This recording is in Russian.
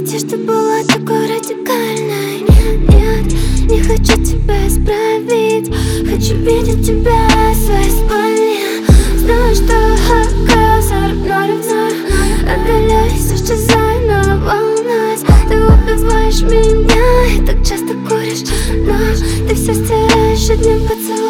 помните, что была такой радикальной. Нет, не хочу тебя исправить, хочу видеть тебя в своей спальне. Знаю, что оказался вновь оголяюсь, исчезаю, но волнуюсь. Ты убиваешь меня и так часто куришь, но ты все стираешь одним поцелуем.